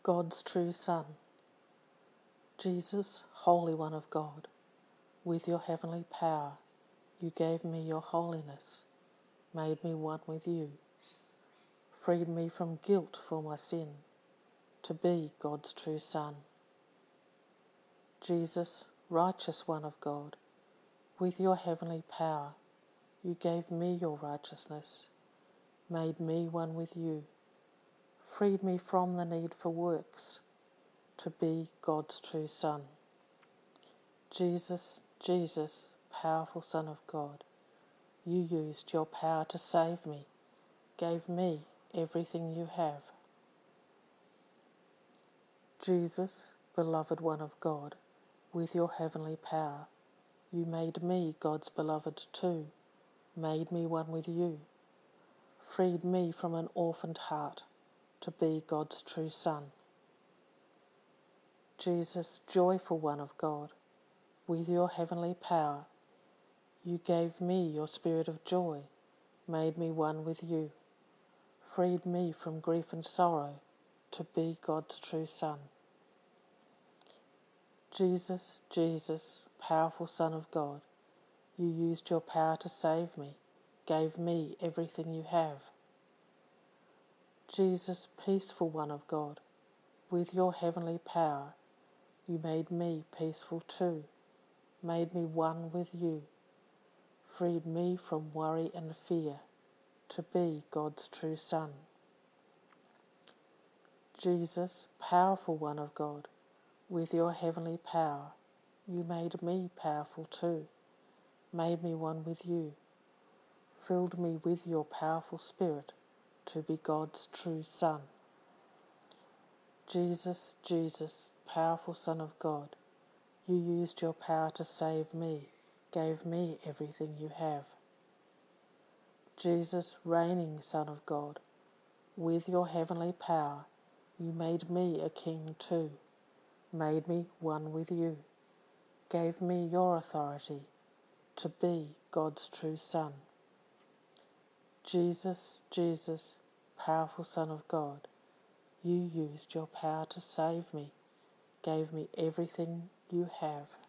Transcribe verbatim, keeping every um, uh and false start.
God's true Son, Jesus, Holy One of God, with your heavenly power, you gave me your holiness, made me one with you, freed me from guilt for my sin, to be God's true Son. Jesus, righteous One of God, with your heavenly power, you gave me your righteousness, made me one with you, freed me from the need for works, to be God's true Son. Jesus, Jesus, powerful Son of God, you used your power to save me, gave me everything you have. Jesus, beloved One of God, with your heavenly power, you made me God's beloved too, made me one with you, freed me from an orphaned heart, to be God's true Son. Jesus, joyful One of God, with your heavenly power, you gave me your spirit of joy, made me one with you, freed me from grief and sorrow, to be God's true Son. Jesus, Jesus, powerful Son of God, you used your power to save me, gave me everything you have. Jesus, peaceful One of God, with your heavenly power, you made me peaceful too, made me one with you, freed me from worry and fear, to be God's true Son. Jesus, powerful One of God, with your heavenly power, you made me powerful too, made me one with you, filled me with your powerful Spirit, to be God's true Son. Jesus, Jesus, powerful Son of God, you used your power to save me, gave me everything you have. Jesus, reigning Son of God, with your heavenly power, you made me a king too, made me one with you, gave me your authority, to be God's true Son. Jesus, Jesus, powerful Son of God, you used your power to save me, gave me everything you have.